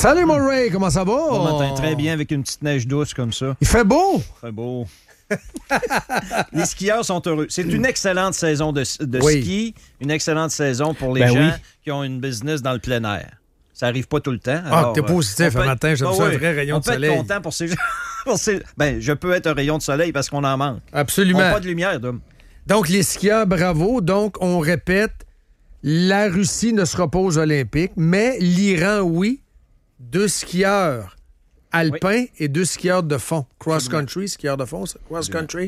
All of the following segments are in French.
Salut, mon Ray, comment ça va? Bon matin, très bien, avec une petite neige douce comme ça. Il fait beau! Très beau. Les skieurs sont heureux. C'est une excellente saison de ski, une excellente saison pour les gens qui ont une business dans le plein air. Ça n'arrive pas tout le temps. Alors, t'es positif un matin, j'aime ça, un vrai rayon de soleil. On peut être content pour ces gens. Je peux être un rayon de soleil parce qu'on en manque. Absolument. On n'a pas de lumière, Dom. Donc, les skieurs, bravo. Donc, on répète, la Russie ne sera pas aux Olympiques, mais l'Iran, oui. 2 skieurs alpins et 2 skieurs de fond. Cross-country, skieurs de fond, ça? Cross-country.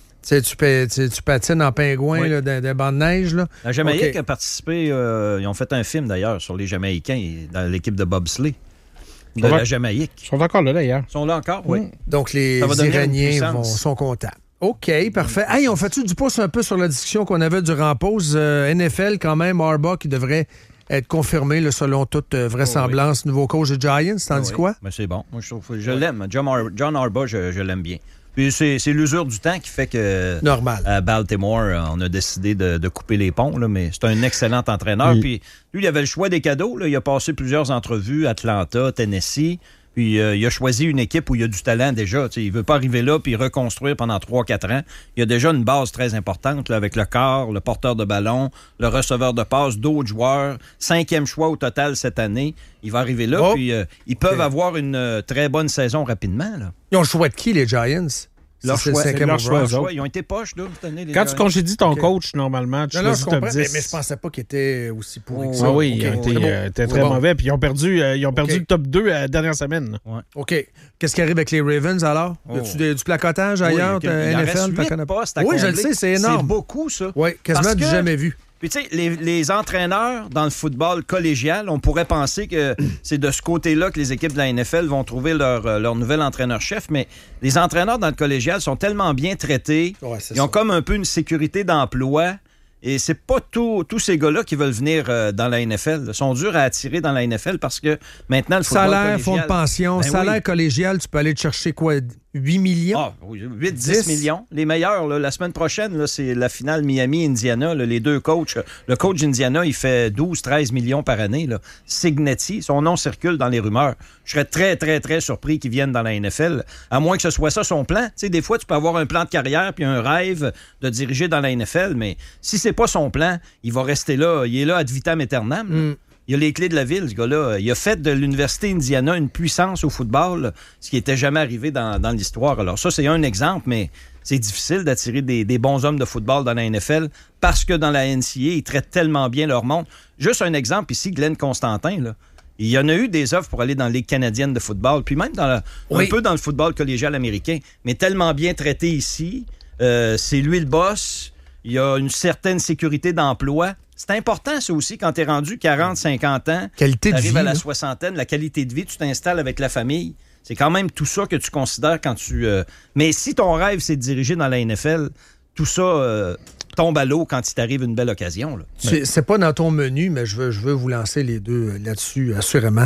Tu patines en pingouin là, des bancs de neige. Là. La Jamaïque a participé. Ils ont fait un film, d'ailleurs, sur les Jamaïcains dans l'équipe de bobsleigh de la Jamaïque. Ils sont encore là, d'ailleurs. Ils sont là encore, oui. Donc, les Iraniens sont contents. OK, parfait. Hey, on fait-tu du pouce un peu sur la discussion qu'on avait durant pause? NFL, quand même, Harbaugh qui devrait être confirmé, là, selon toute vraisemblance, nouveau coach de Giants. T'en dis quoi? Ben, c'est bon. Moi, je l'aime. John Harbaugh, je l'aime bien. Puis c'est l'usure du temps qui fait que... Normal. À Baltimore, on a décidé de couper les ponts, là, mais c'est un excellent entraîneur. Puis lui, il avait le choix des cadeaux. Là. Il a passé plusieurs entrevues, Atlanta, Tennessee. Puis il a choisi une équipe où il y a du talent déjà. T'sais, il ne veut pas arriver là puis reconstruire pendant 3-4 ans. Il y a déjà une base très importante là, avec le quart, le porteur de ballon, le receveur de passe, d'autres joueurs. 5e choix au total cette année. Il va arriver là, puis ils peuvent avoir une très bonne saison rapidement. Là. Ils ont le choix de qui, les Giants? Leur choix. Ils ont été poches, là, cette année. Quand tu congédies ton coach, normalement, tu choisis top 10. Mais je pensais pas qu'ils étaient aussi pourris que ça. Ah oui, ils étaient très mauvais. Puis ils ont perdu le top 2 la dernière semaine. Ouais. OK. Qu'est-ce qui arrive avec les Ravens, alors? Y a-tu du placotage ailleurs? NFL? Oui, je le sais, c'est énorme. C'est beaucoup, ça. Oui, quasiment du jamais vu. Puis, tu sais, les entraîneurs dans le football collégial, on pourrait penser que c'est de ce côté-là que les équipes de la NFL vont trouver leur nouvel entraîneur-chef, mais les entraîneurs dans le collégial sont tellement bien traités, ils ont comme un peu une sécurité d'emploi, et c'est pas tous ces gars-là qui veulent venir dans la NFL. Ils sont durs à attirer dans la NFL parce que maintenant, le football salaire, collégial... fonds de pension, salaire collégial, tu peux aller te chercher quoi? 8 millions? Ah, oui, 8-10 millions. Les meilleurs, là, la semaine prochaine, là, c'est la finale Miami-Indiana. Là, les deux coachs. Le coach d'Indiana, il fait 12-13 millions par année. Là. Signetti, son nom circule dans les rumeurs. Je serais très, très, très surpris qu'il vienne dans la NFL, à moins que ce soit ça son plan. Tu sais, des fois, tu peux avoir un plan de carrière puis un rêve de diriger dans la NFL, mais si c'est pas son plan, il va rester là. Il est là ad vitam aeternam. Il a les clés de la ville, ce gars-là. Il a fait de l'Université Indiana une puissance au football, ce qui n'était jamais arrivé dans l'histoire. Alors ça, c'est un exemple, mais c'est difficile d'attirer des bons hommes de football dans la NFL parce que dans la NCAA, ils traitent tellement bien leur monde. Juste un exemple ici, Glenn Constantin, là. Il y en a eu des offres pour aller dans la Ligue canadienne de football, puis même un peu dans le football collégial américain, mais tellement bien traité ici. C'est lui le boss. Il y a une certaine sécurité d'emploi. C'est important, ça aussi, quand tu es rendu 40, 50 ans, tu arrives à la soixantaine, la qualité de vie, tu t'installes avec la famille. C'est quand même tout ça que tu considères quand tu... Mais si ton rêve, c'est de diriger dans la NFL, tout ça tombe à l'eau quand il t'arrive une belle occasion. Là. C'est pas dans ton menu, mais je veux vous lancer les deux là-dessus, assurément.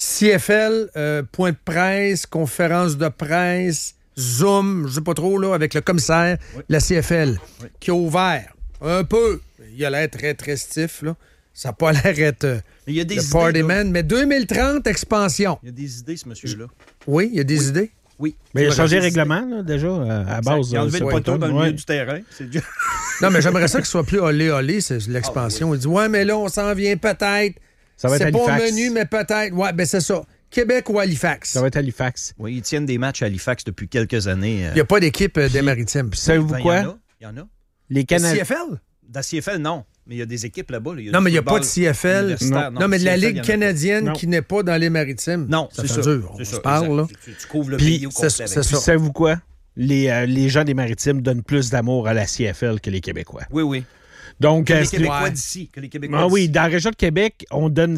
CFL, point de presse, conférence de presse, Zoom, je sais pas trop, là, avec le commissaire, la CFL, qui a ouvert un peu. Il a l'air très, très stiff, là. Ça n'a pas l'air d'être le party man. Mais 2030, expansion. Il y a des idées, ce monsieur-là. Oui, il y a des idées. Oui. Mais il a changé le règlement, là, déjà, à base. Il a enlevé le poteau dans le milieu du terrain. Non, mais j'aimerais ça qu'il soit plus olé, c'est l'expansion. Il dit, ouais, mais là, on s'en vient peut-être. Ça va être Halifax. C'est pas au menu, mais peut-être. Ouais, ben c'est ça. Québec ou Halifax? Ça va être Halifax. Oui, ils tiennent des matchs à Halifax depuis quelques années. Il n'y a pas d'équipe des Maritimes. Savez-vous quoi? Il y en a. Les Canadiens. CFL? Dans CFL, non. Mais il y a des équipes là-bas. Là. Non, mais il n'y a pas de CFL. Non, mais de la Ligue canadienne qui n'est pas dans les Maritimes. Non, c'est ça. Dur. On se parle, là. Tu couvres le pays au complet. C'est ça. Savez-vous quoi? Les gens des Maritimes donnent plus d'amour à la CFL que les Québécois. Oui, oui. Donc, que les Québécois d'ici. Que les Québécois d'ici. Oui, dans la région de Québec, on donne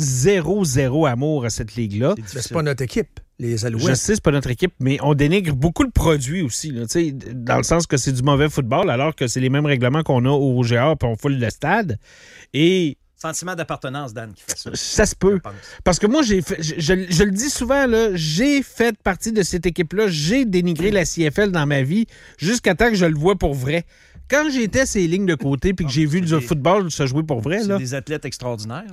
0 amour à cette ligue-là. C'est pas notre équipe, les Alouettes. Je sais, c'est pas notre équipe, mais on dénigre beaucoup le produit aussi, là, dans le sens que c'est du mauvais football, alors que c'est les mêmes règlements qu'on a au GA, puis on foule le stade. Et... Sentiment d'appartenance, Dan, qui fait ça. Ça se peut. Parce que moi, je le dis souvent, là, j'ai fait partie de cette équipe-là. J'ai dénigré la CFL dans ma vie jusqu'à temps que je le vois pour vrai. Quand j'étais ces lignes de côté puis que j'ai vu du football se jouer pour vrai... C'est là, des athlètes extraordinaires. Là.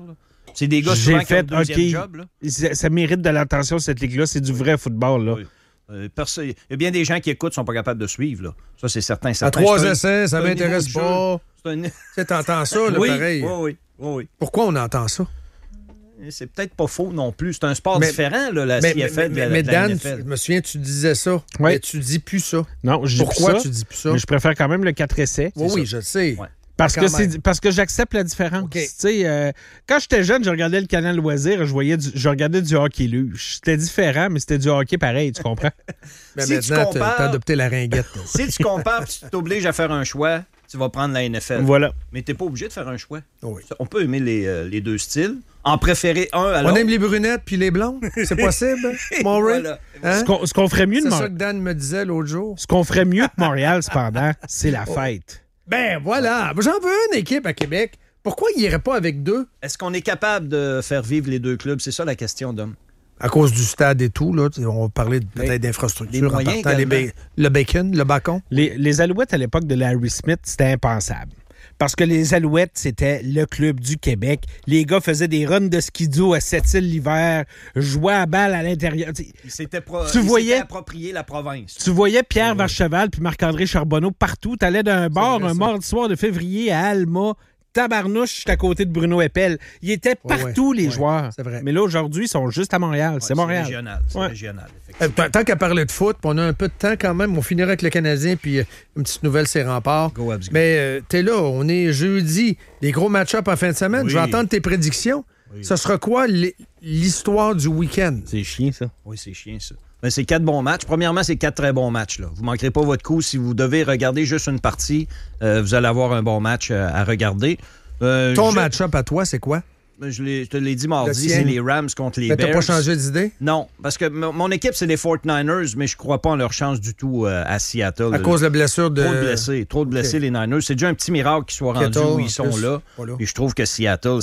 C'est des gars souvent qui ont le deuxième job. Là. Ça mérite de l'attention, cette ligue-là. C'est du vrai football. Là. Oui. Il y a bien des gens qui écoutent qui ne sont pas capables de suivre. Là. Ça, c'est certain. À 3 essais, ça ne m'intéresse pas. Tu entends ça, là, oui, pareil. Oui. Pourquoi on entend ça? C'est peut-être pas faux non plus. C'est un sport différent, là, la CFL de la Mais Dan, NFL. je me souviens, tu disais ça. Oui. Mais tu dis plus ça. Non, je dis Pourquoi plus ça, tu dis plus ça? Mais je préfère quand même le 4 essais. Oui, je le sais. Ouais. Parce que j'accepte la différence. Okay. Quand j'étais jeune, je regardais le canal Loisirs, je regardais du hockey luge. C'était différent, mais c'était du hockey pareil, tu comprends? Mais si maintenant, tu as adopté la ringuette. Si tu compares et tu t'obliges à faire un choix, tu vas prendre la NFL. Voilà. Mais tu n'es pas obligé de faire un choix. Oui. On peut aimer les deux styles, en préférer un à l'autre. On aime les brunettes puis les blondes? C'est possible, Maury? Voilà. Hein? Ce qu'on ferait mieux de C'est ça que Dan me disait l'autre jour. Ce qu'on ferait mieux que Montréal, cependant, c'est la fête. Ben voilà, j'en veux une équipe à Québec. Pourquoi il n'irait pas avec deux? Est-ce qu'on est capable de faire vivre les deux clubs? C'est ça la question, Dom. À cause du stade et tout, là, on va parler peut-être d'infrastructure. Les moyens le bacon, le bacon. Les Alouettes, à l'époque de Larry Smith, c'était impensable. Parce que les Alouettes, c'était le club du Québec. Les gars faisaient des runs de skido à Sept-Îles l'hiver, jouaient à balle à l'intérieur. Ils s'étaient approprié la province. Tu voyais Pierre Vercheval puis Marc-André Charbonneau partout. T'allais d'un bar un mardi soir de février à Alma. Tabarnouche, j'étais à côté de Bruno Eppel. Ils étaient partout, les joueurs. C'est vrai. Mais là, aujourd'hui, ils sont juste à Montréal. C'est Montréal. C'est régional. Tant qu'à parler de foot, on a un peu de temps quand même. On finirait avec le Canadien, puis une petite nouvelle, c'est Remparts. Go Habs, go. Mais t'es là, on est jeudi. Des gros match-ups en fin de semaine. Oui. Je vais entendre tes prédictions. Oui. Ce sera quoi l'histoire du week-end? C'est chiant, ça. Oui, c'est chiant, ça. Ben, c'est 4 bons matchs. Premièrement, c'est 4 très bons matchs. Là. Vous ne manquerez pas votre coup. Si vous devez regarder juste une partie, vous allez avoir un bon match à regarder. Ton match-up à toi, c'est quoi? Je te l'ai dit mardi, c'est les Rams contre les Bears. Mais t'as pas changé d'idée? Non, parce que mon équipe, c'est les 49ers, mais je crois pas en leur chance du tout à Seattle. À cause de la blessure de... Trop de blessés, les Niners. C'est déjà un petit miracle qu'ils soient rendus où ils sont là. Et je trouve que Seattle,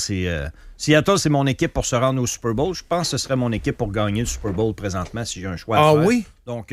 c'est mon équipe pour se rendre au Super Bowl. Je pense que ce serait mon équipe pour gagner le Super Bowl présentement si j'ai un choix à faire. Ah oui? Donc,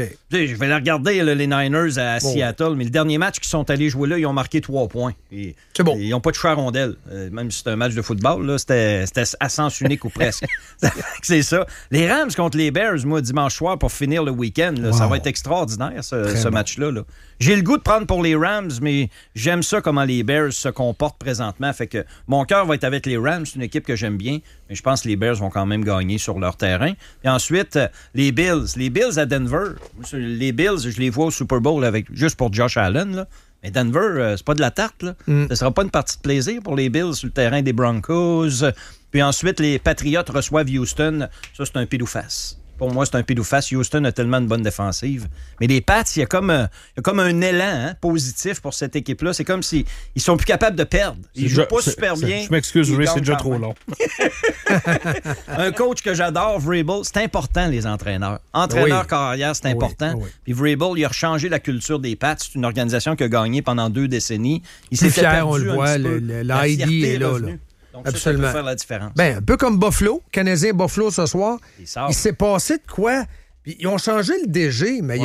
je vais la regarder, les Niners à Seattle, mais le dernier match qu'ils sont allés jouer là, ils ont marqué 3 points. C'est bon. Ils n'ont pas touché à rondelle. Même si c'est un match de football, là, c'était à sens unique ou presque. C'est ça. Les Rams contre les Bears, moi, dimanche soir, pour finir le week-end, là, ça va être extraordinaire, ce match-là. Là. J'ai le goût de prendre pour les Rams, mais j'aime ça comment les Bears se comportent présentement. Fait que mon cœur va être avec les Rams. C'est une équipe que j'aime bien, mais je pense que les Bears vont quand même gagner sur leur terrain. Et ensuite, les Bills. Les Bills à Denver. Les Bills, je les vois au Super Bowl juste pour Josh Allen. Là. Mais Denver, c'est pas de la tarte. Là. Ce sera pas une partie de plaisir pour les Bills sur le terrain des Broncos. Puis ensuite, les Patriots reçoivent Houston. Ça, c'est un pile-ou-face. Pour moi, c'est un pile-ou-face. Houston a tellement de bonne défensive. Mais les Pats, il y a comme un élan positif pour cette équipe-là. C'est comme s'ils sont plus capables de perdre. Ils jouent pas super bien. Je m'excuse, Ray, c'est déjà trop long. Un coach que j'adore, Vrabel, c'est important, les entraîneurs. Entraîneur carrière, c'est important. Oui. Puis Vrabel, il a rechangé la culture des Pats. C'est une organisation qui a gagné pendant 2 décennies. Il s'est fier, on le voit. L'ID est là. Donc absolument. Ça peut faire la différence. Ben, un peu comme Buffalo, Canadien Buffalo ce soir. Il s'est passé de quoi? Puis ils ont changé le DG, mais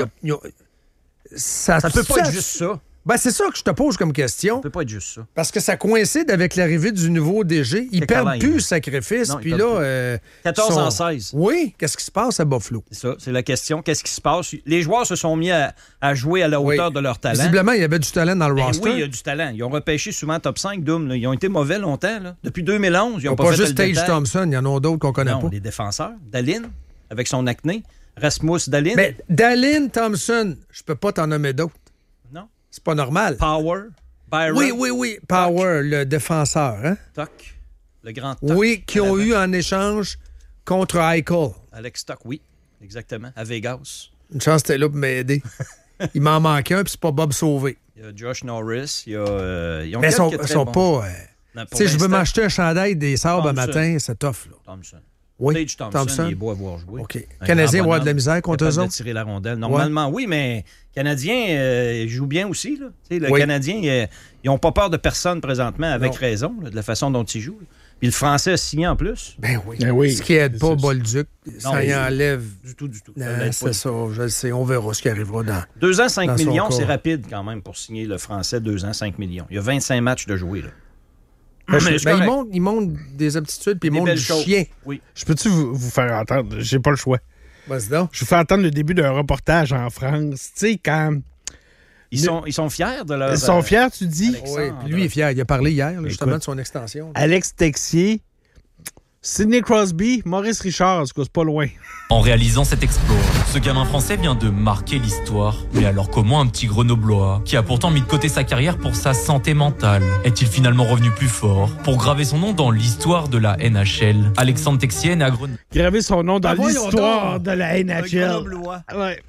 ça peut pas être juste ça. Ben, c'est ça que je te pose comme question. Ça peut pas être juste ça. Parce que ça coïncide avec l'arrivée du nouveau DG. Ils perdent plus le sacrifice. Puis là... 14 en 16. Oui, qu'est-ce qui se passe à Buffalo? C'est ça, c'est la question. Qu'est-ce qui se passe? Les joueurs se sont mis à jouer à la hauteur de leur talent. Visiblement, il y avait du talent dans le roster. Oui, il y a du talent. Ils ont repêché souvent top 5, Doom. Là. Ils ont été mauvais longtemps. Là. Depuis 2011, ils n'ont pas fait juste Tage Thompson. Il y en a d'autres qu'on connaît pas. Les défenseurs. Dallin, avec son acné. Rasmus Dallin. Mais Dallin, Thompson, je peux pas t'en nommer d'autres. Non. C'est pas normal. Power. Byron. Oui. Power, le défenseur. Hein? Toc. Le grand Toc. Oui, qui ont eu en échange contre Eichel. Alex Toc, oui. Exactement. À Vegas. Une chance que t'es là pour m'aider. Il m'en manque un, puis c'est pas Bob Sauvé. Il y a Josh Norris. Il y a... Mais ils sont pas... Tu sais, je veux m'acheter un chandail des Sabres un matin, c'est tough. Là. Thompson. Oui, Tage Thompson, il est beau à voir jouer. OK. Canadien va avoir de la misère contre eux autres? De tirer la rondelle. Normalement, oui, mais Canadiens jouent bien aussi. Là. Le Canadien, ils n'ont pas peur de personne présentement, avec raison, là, de la façon dont ils jouent. Puis le Français a signé en plus. Ben oui. Ce qui n'aide pas Bolduc, ça y enlève. Du tout. C'est ça, je le sais. On verra ce qui arrivera dans 2 ans, 5 millions, c'est rapide quand même pour signer le Français, 2 ans, 5 millions. Il y a 25 matchs de jouer, là. Il montre des aptitudes, puis il montre du chien. Oui. Je peux-tu vous faire entendre? J'ai pas le choix. Vas-y donc. Je vous fais entendre le début d'un reportage en France. Tu sais, quand... Ils sont fiers de leur... Ils sont fiers, tu dis? Oui, puis lui, il est fier. Il a parlé hier, là, justement, de son extension. Alex Texier, Sidney Crosby, Maurice Richard, c'est pas loin. En réalisant cet exploit, ce gamin français vient de marquer l'histoire. Mais alors comment un petit grenoblois, qui a pourtant mis de côté sa carrière pour sa santé mentale, est-il finalement revenu plus fort pour graver son nom dans l'histoire de la NHL? Alexandre Texier est né à Grenoble. Graver son nom dans l'histoire de la NHL. Ouais.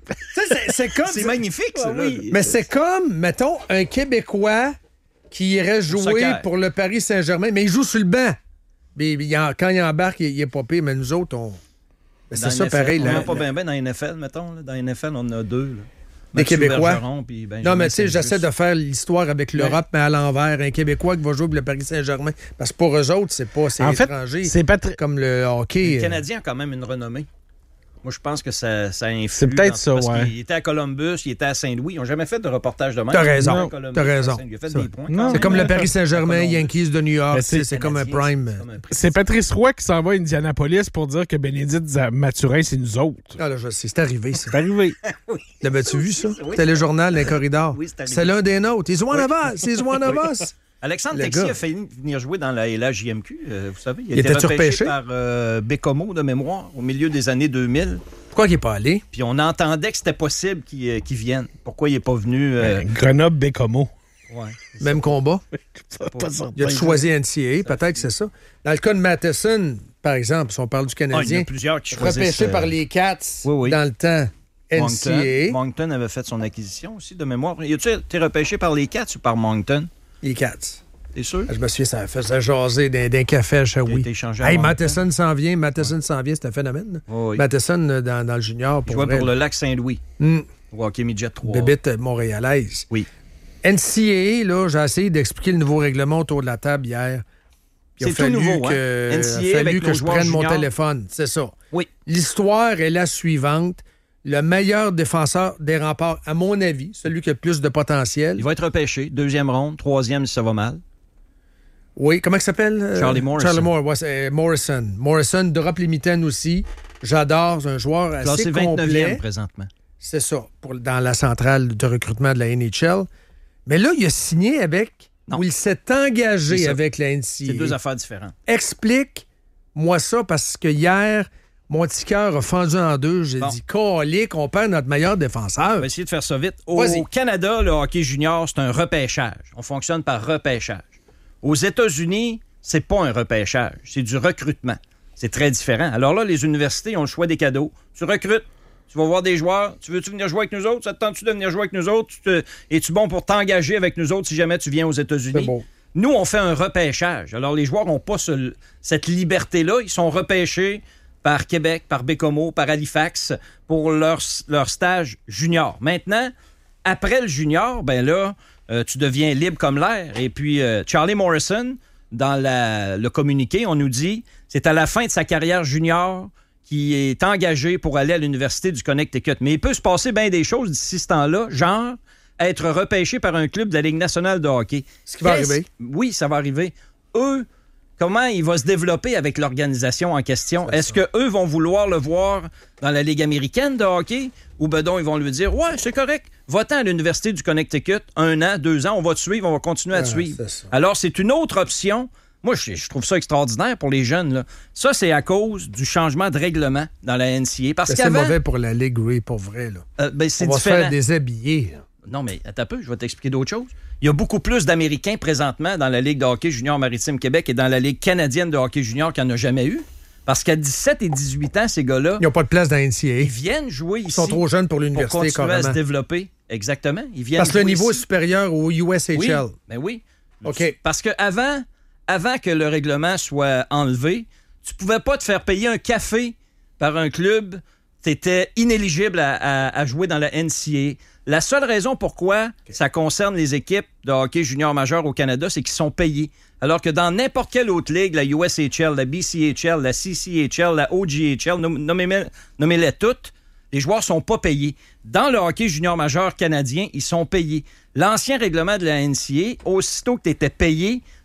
C'est comme... C'est magnifique, ça. Oui. Mais c'est comme, mettons, un Québécois qui irait jouer pour le Paris Saint-Germain, mais il joue sur le banc. Mais quand il embarque, il est pas pire, mais nous autres, c'est ça pareil. On n'a pas bien dans la NFL, mettons. Là. Dans la NFL, on en a deux. Là. Des Québécois. Non, mais tu sais, j'essaie de faire l'histoire avec l'Europe, mais à l'envers. Un Québécois qui va jouer pour le Paris Saint-Germain. Parce que pour eux autres, c'est étranger. C'est pas comme le hockey. Le Canadien a quand même une renommée. Moi, je pense que ça influe. C'est peut-être ça, parce ouais. qu'il était à Columbus, il était à Saint-Louis. Ils n'ont jamais fait de reportage de même. T'as raison. T'as raison. Il a fait des points. C'est comme le Paris Saint-Germain, Yankees de New York. C'est comme un prime. C'est Patrice Roy qui s'en va à Indianapolis pour dire que Bénédicte Mathurin, c'est nous autres. Ah là, je sais, c'est arrivé, ça. C'est arrivé. Oui. L'avais-tu vu, ça? Oui. Téléjournal, les corridors. Oui, c'est arrivé. C'est l'un des nôtres. Ils jouent en avance. Ils jouent en avance. Alexandre Le Texier gars. a failli venir jouer dans la LHJMQ, vous savez. Il était repêché par Bécomo de mémoire au milieu des années 2000. Pourquoi il n'est pas allé? Puis on entendait que c'était possible qu'il vienne. Pourquoi il n'est pas venu? Grenoble-Bécomo. Ouais, Même combat. Pas certain. Il a choisi NCAA, peut-être que c'est ça. Dans le cas de Matheson, par exemple, si on parle du il y Canadien, a plusieurs qui choisissent. repêché par les Cats oui. dans le temps NCAA. Moncton avait fait son acquisition aussi, de mémoire. As-tu été repêché par les Cats ou par Moncton? Les Cats. T'es sûr? Je me souviens, ça faisait jaser d'un café à Shawi. été échangé à Hey, Moncton. Matheson s'en vient, c'est un phénomène. Oui. Matheson dans le junior. Il jouait pour le Lac Saint-Louis, au hockey midget 3. Bébite montréalaise. Oui. NCAA, là, j'ai essayé d'expliquer le nouveau règlement autour de la table hier. Il a C'est tout fallu nouveau, que, hein? a NCAA fallu avec que nos je joueurs prenne mon juniors. téléphone. C'est ça. Oui. L'histoire est la suivante. Le meilleur défenseur des remparts, à mon avis, celui qui a le plus de potentiel. Il va être repêché. 2e ronde, 3e si ça va mal. Oui, comment il s'appelle? Charlie Morrison. Charlie Morrison. Morrison, drop les mitaines aussi. J'adore, c'est un joueur assez Classé 29e complet. présentement. C'est ça, dans la centrale de recrutement de la NHL. Mais là, il a signé avec, Non. ou il s'est engagé C'est ça. avec la NCAA. C'est deux affaires différentes. Explique-moi ça, parce que hier, mon petit cœur a fendu en deux. J'ai dit, calique, on perd notre meilleur défenseur. On va essayer de faire ça vite. Au Vas-y. Canada, le hockey junior, c'est un repêchage. On fonctionne par repêchage. Aux États-Unis, c'est pas un repêchage, c'est du recrutement. C'est très différent. Alors là, les universités ont le choix des cadeaux. Tu recrutes, tu vas voir des joueurs. Tu veux-tu venir jouer avec nous autres? Ça te tente-tu de venir jouer avec nous autres? Es-tu bon pour t'engager avec nous autres si jamais tu viens aux États-Unis? C'est beau. Nous, on fait un repêchage. Alors, les joueurs n'ont pas cette liberté-là. Ils sont repêchés par Québec, par Bécomo, par Halifax pour leur stage junior. Maintenant, après le junior, ben là, tu deviens libre comme l'air. Et puis, Charlie Morrison, dans le communiqué, on nous dit c'est à la fin de sa carrière junior qu'il est engagé pour aller à l'Université du Connecticut. Mais il peut se passer bien des choses d'ici ce temps-là, genre être repêché par un club de la Ligue nationale de hockey. Ce qui va arriver. Oui, ça va arriver. Eux, comment il va se développer avec l'organisation en question? Est-ce qu'eux vont vouloir le voir dans la Ligue américaine de hockey? Ou ben donc, ils vont lui dire « Ouais, c'est correct. Va-t'en à l'Université du Connecticut. 1 an, 2 ans, on va te suivre, on va continuer à te suivre. » Alors, c'est une autre option. Moi, je trouve ça extraordinaire pour les jeunes. Là. Ça, c'est à cause du changement de règlement dans la NCAA. Parce C'est qu'avant, mauvais pour la Ligue, oui, pour vrai. Là. c'est on va se différent. faire déshabiller. Là. Non, mais attends un peu, je vais t'expliquer d'autres choses. Il y a beaucoup plus d'Américains présentement dans la Ligue de hockey junior Maritime Québec et dans la Ligue canadienne de hockey junior qu'il n'y en a jamais eu. Parce qu'à 17 et 18 ans, ces gars-là, Ils n'ont pas de place dans la NCAA. ils viennent jouer ici. Ils sont trop jeunes pour l'université, pour continuer à se carrément. développer. Exactement. Ils viennent Parce que le jouer niveau est ici. supérieur au USHL. Oui, ben oui. OK. Parce que avant que le règlement soit enlevé, tu pouvais pas te faire payer un café par un club. Tu étais inéligible à jouer dans la NCAA. La seule raison pourquoi ça concerne les équipes de hockey junior majeur au Canada, c'est qu'ils sont payés. Alors que dans n'importe quelle autre ligue, la USHL, la BCHL, la CCHL, la OGHL, nommez-les toutes, les joueurs sont pas payés. Dans le hockey junior majeur canadien, ils sont payés. L'ancien règlement de la NCAA, aussitôt que tu étais payé,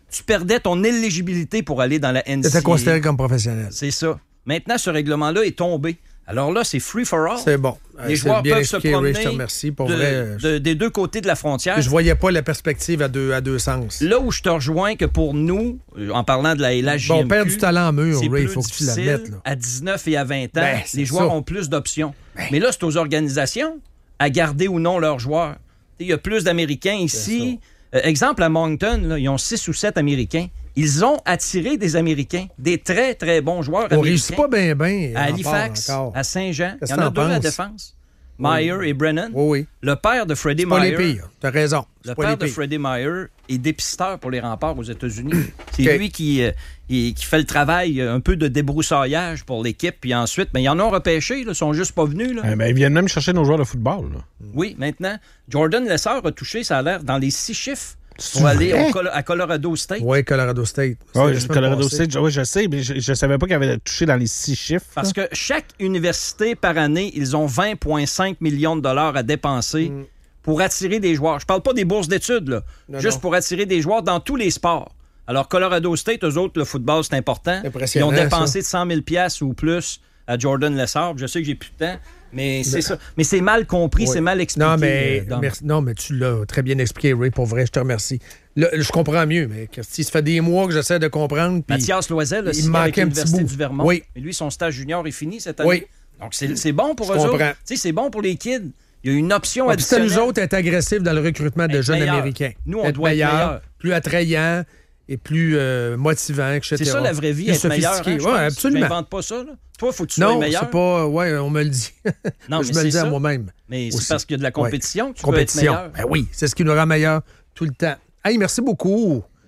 tu perdais ton éligibilité pour aller dans la NCAA. C'était considéré comme professionnel. C'est ça. Maintenant, ce règlement-là est tombé. Alors là, c'est free for all. C'est bon. Les joueurs bien peuvent se expliqué, promener Ray, je te remercie. Pour vrai, des deux côtés de la frontière. je voyais pas la perspective à deux sens. Là où je te rejoins que pour nous, en parlant de la LHJMQ, Bon, on perd du talent en mur, c'est Ray, il plus faut que tu difficile. l'admettes. Là. À 19 et à 20 ans, Ben, c'est les joueurs ça. ont plus d'options. Mais là, c'est aux organisations à garder ou non leurs joueurs. Il y a plus d'Américains ici. Exemple, à Moncton, là, ils ont 6 ou 7 Américains. Ils ont attiré des Américains, des très, très bons joueurs On américains. réussit pas bien, À Halifax, à Saint-Jean. Il y en a 2 à la défense. Meyer et Brennan. Oui. Le père de Freddie Pas les Meyer. pires. T'as raison. Le père de Freddie Meyer est dépisteur pour les remparts aux États-Unis. C'est lui qui fait le travail un peu de débroussaillage pour l'équipe. Puis ensuite, mais ils en ont repêché. Ils sont juste pas venus. Là. Ils viennent même chercher nos joueurs de football. Là. Oui, maintenant, Jordan Lessard a touché, ça a l'air, dans les 6 chiffres pour aller à Colorado State. Oui, Colorado State. Oui, Colorado State, oui, je sais, mais je ne savais pas qu'il avait touché dans les 6 chiffres. Parce que chaque université, par année, ils ont 20,5 millions de dollars à dépenser pour attirer des joueurs. Je parle pas des bourses d'études, là. Juste pour attirer des joueurs dans tous les sports. Alors, Colorado State, eux autres, le football, c'est important. Ils ont dépensé de 100 000 $ ou plus à Jordan Lessard. Je sais que j'ai plus de temps, mais c'est ça. Mais c'est mal compris, c'est mal expliqué. Non, mais tu l'as très bien expliqué, Ray, pour vrai, je te remercie. Là, je comprends mieux, mais ça fait des mois que j'essaie de comprendre. Mathias Loisel, il me manquait un petit bout. Du Vermont. Oui. Et lui, son stage junior est fini cette année. Oui. Donc, c'est bon pour eux comprends. autres. C'est bon pour les kids. Il y a une option additionnelle. C'est nous autres être agressifs dans le recrutement de jeunes Américains. Nous, on doit être meilleurs. Plus attrayants et plus motivants, etc. C'est ça la vraie vie, être meilleur. Hein, oui, absolument. Je n'invente pas ça. Là. Toi, il faut que tu sois meilleur. Non, c'est pas... Oui, on me le dit. Non, je me le dis à moi-même. Mais c'est parce qu'il y a de la compétition que tu peux être meilleur. Ben oui, c'est ce qui nous rend meilleur tout le temps. Hey, merci beaucoup.